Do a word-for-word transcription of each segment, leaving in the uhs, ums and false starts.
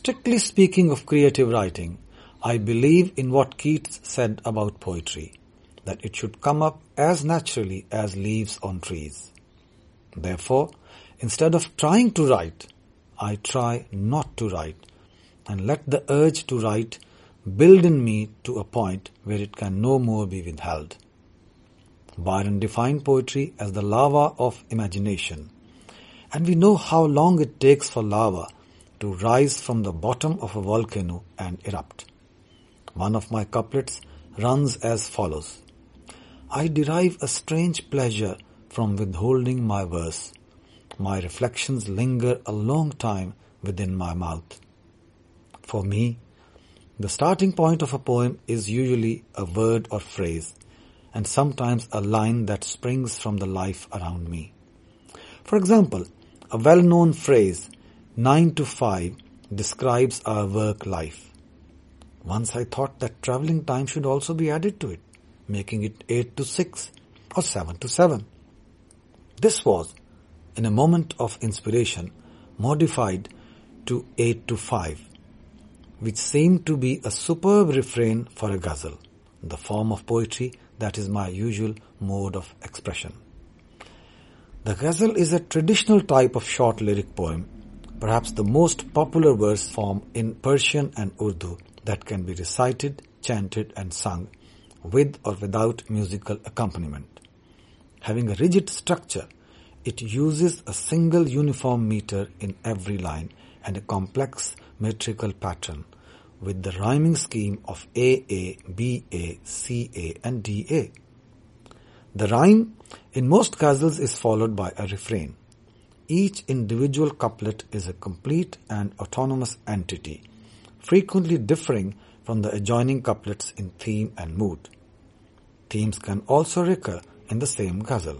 Strictly speaking of creative writing, I believe in what Keats said about poetry, that it should come up as naturally as leaves on trees. Therefore, instead of trying to write, I try not to write and let the urge to write build in me to a point where it can no more be withheld. Byron defined poetry as the lava of imagination, and we know how long it takes for lava to rise from the bottom of a volcano and erupt. One of my couplets runs as follows: I derive a strange pleasure from withholding my verse. My reflections linger a long time within my mouth. For me, the starting point of a poem is usually a word or phrase, and sometimes a line that springs from the life around me. For example, a well-known phrase, nine to five, describes our work life. Once I thought that travelling time should also be added to it, making it eight to six or seven to seven. This was, in a moment of inspiration, modified to eight to five, which seemed to be a superb refrain for a ghazal, the form of poetry that is my usual mode of expression. The ghazal is a traditional type of short lyric poem, perhaps the most popular verse form in Persian and Urdu that can be recited, chanted and sung, with or without musical accompaniment. Having a rigid structure, it uses a single uniform meter in every line and a complex metrical pattern with the rhyming scheme of A A, B A, C A and D A. The rhyme in most ghazals is followed by a refrain. Each individual couplet is a complete and autonomous entity, frequently differing from the adjoining couplets in theme and mood. Themes can also recur in the same ghazal.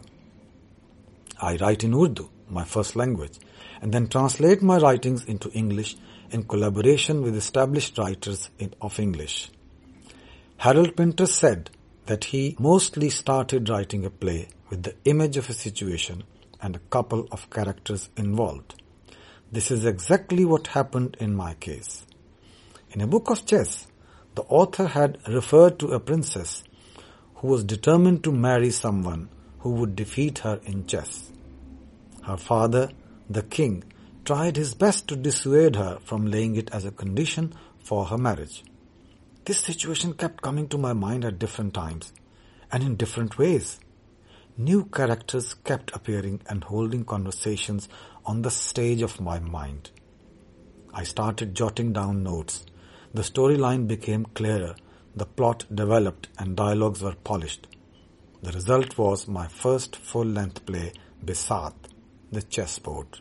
I write in Urdu, my first language, and then translate my writings into English in collaboration with established writers of English. Harold Pinter said that he mostly started writing a play with the image of a situation and a couple of characters involved. This is exactly what happened in my case. In a book of chess, the author had referred to a princess who was determined to marry someone who would defeat her in chess. Her father, the king, tried his best to dissuade her from laying it as a condition for her marriage. This situation kept coming to my mind at different times and in different ways. New characters kept appearing and holding conversations on the stage of my mind. I started jotting down notes. The storyline became clearer, the plot developed and dialogues were polished. The result was my first full-length play, Bisat, the chessboard.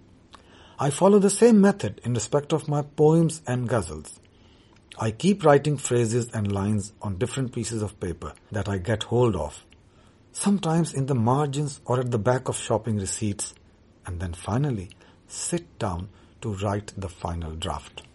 I follow the same method in respect of my poems and ghazals. I keep writing phrases and lines on different pieces of paper that I get hold of, sometimes in the margins or at the back of shopping receipts, and then finally sit down to write the final draft.